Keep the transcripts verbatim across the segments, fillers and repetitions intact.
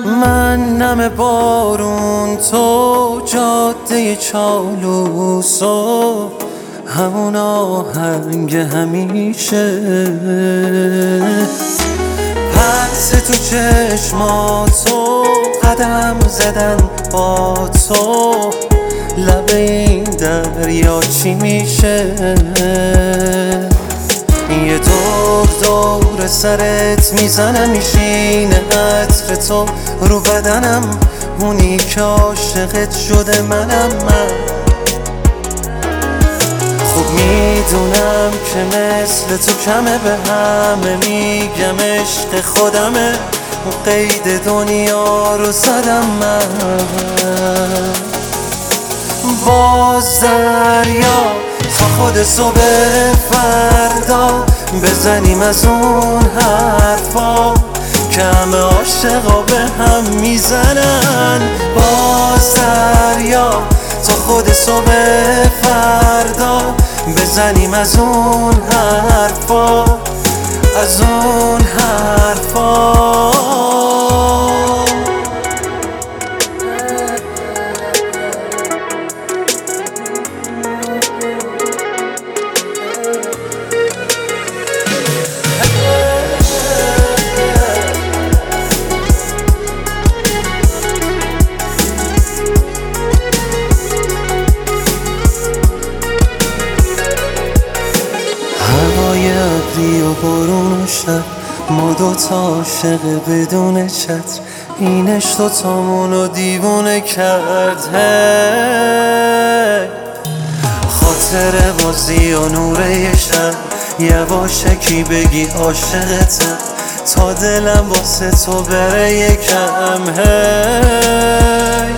من نم بارون، تو جاده چالوس و همون آهنگ همیشه، پس تو چشماتو قدم زدن با تو، لب این دریا چی میشه؟ یه دور دور سرت میزنم، میشینه عطر تو رو بدنم، اونی که عاشقت شده منم. من خوب میدونم که مثل تو کمه، به همه میگم عشق خودمه، قید دنیا رو زدم من. باز دریا تا خود صبح فردا بزنیم از اون حرفا که همه عاشقا به هم میزنن. باز دریا تا خود صبح فردا بزنیم از اون حرفا، از اون حرفا. هوای ابری و بارون و شب، ما دوتا عاشق بدون چتر، این عشق دوتامونو دیوونه کرد. هی خاطر بازی و نوره شب، یواشکی بگی عاشقتم تا دلم واسه تو بره یکم. هی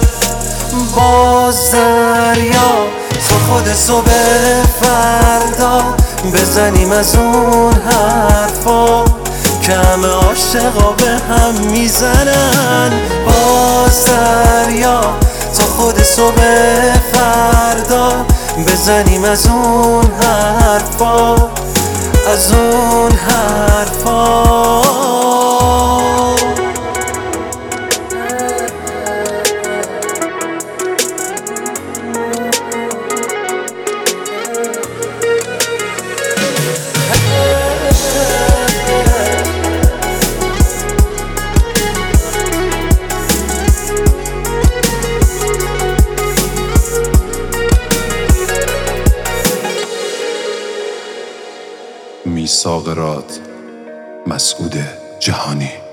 باز دریا تا خود صبح فردا بزنیم از اون حرفا که همه عاشقا به هم میزنن. باز دریا تا خود صبح فردا بزنیم از اون حرفا، از اون حرفا. میثاق راد، مسعود جهانی.